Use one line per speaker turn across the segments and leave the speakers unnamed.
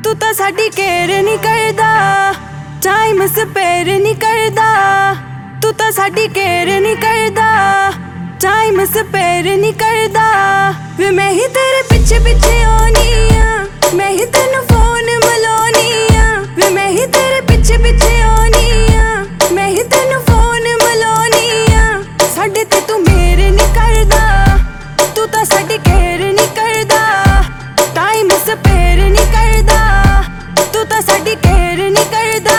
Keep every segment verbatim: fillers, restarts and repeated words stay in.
तू तो साडी केयर नहीं करदा, टाइम स्पेयर नहीं करदा। तू तो साडी केयर नहीं करदा, टाइम स्पेयर नहीं करदा। वे मैं ही तेरे पीछे पीछे आनी आ, मैं ही तेनू फोन मिलानी आ। वे मैं ही तेरे पीछे पीछे आनी आ, मैं ही तेनू फोन मिलानी आ। साडे ते तू मेरे नहीं करदा, तू तो साडी केयर नहीं करदा, टाइम स्पेयर नहीं करदा। तू तो साडी केयर नहीं करदा।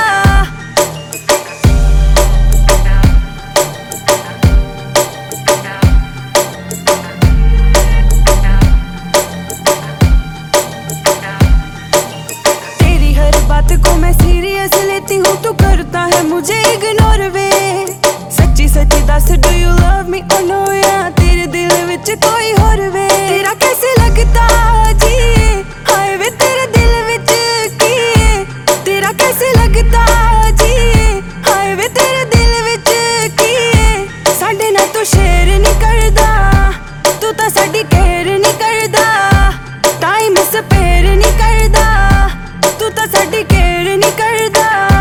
तेरी हर बात को मैं सीरियस लेती हूँ, तू करता है मुझे इग्नोर वे। सच्ची सच्ची दस, डू यू लव मी और नो, या तेरे दिल विच कोई होर वे। तेरा कैसे लगता जी, हाय वे तेरे दिल विच की है? तेरा कैसे लगता जी, हाय वे तेरे दिल विच की है? साडे नाल तू शेयर नहीं करदा, तू तो साडी केयर नहीं करदा, टाइम स्पेयर नहीं करदा। तू तो साडी केयर नहीं करदा।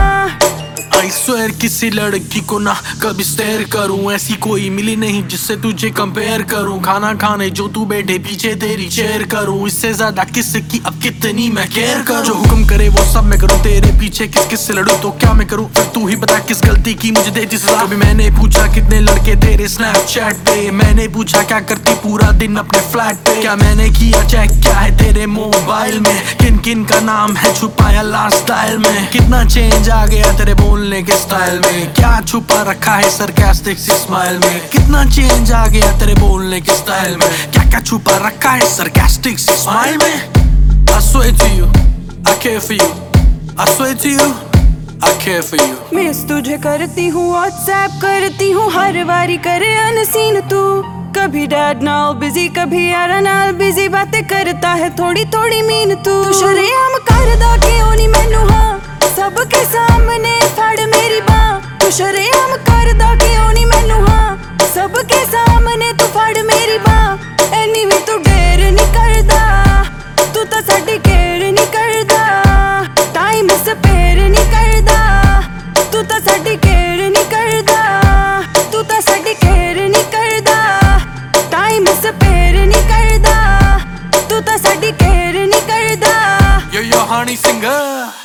आई स्वेयर किसी लड़की को ना कभी स्टेयर करूं, ऐसी कोई मिली नहीं जिससे तुझे कंपेयर करूं। खाना खाने जो तू बैठे पीछे तेरी चेयर करूं, इससे ज्यादा किसकी अब कितनी मैं केयर करूं। जो हुक्म करे वो सब मैं करूं, तेरे पीछे किस किस से लड़ूं तो क्या मैं करूं? फिर तू ही बता किस गलती की मुझे दे जिस सजा। कभी मैंने पूछा कितने लड़के तेरे स्नैपचैट पे, मैंने पूछा क्या करती पूरा दिन अपने फ्लैट पे। क्या मैंने किया चेक क्या है तेरे मोबाइल में, किन किन का नाम है छुपाया लास्ट स्टाइल में। कितना चेंज आ गया तेरे बोलने के स्टाइल में, क्या छुपा रखा है सरकास्टिक सी स्माइल में। कितना चेंज आ गया तेरे बोलने के स्टाइल में, क्या क्या छुपा रखा है सरकास्टिक सी स्माइल में। I swear to you, I care for you. I swear to you, I care for you.
Miss तुझे करती हूँ, व्हाट्सएप करती हूँ, हर बारी करे अनसीन तू। कभी डैड नाल बिजी, कभी यारा नाल बिजी, बातें करता है थोड़ी थोड़ी मीन तू। तू शरेआम करदा क्यों नहीं मैनू हाँ, सबके सामने फड़ मेरी बाँ। तू शरेआम करदा क्यों नहीं मैनू हाँ, सबके सामने तू फड़ मेरी बाँ। एनी भी तू डेर नहीं करदा, तू तो साडी केयर नहीं करदा, टाइम स्पेयर नहीं करदा। तू तो साडी केयर नहीं करदा, तू तो साडी केयर नहीं करदा, टाइम स्पेयर नहीं करदा। तू तो साडी केयर नहीं करदा।
Yo yo honey singer.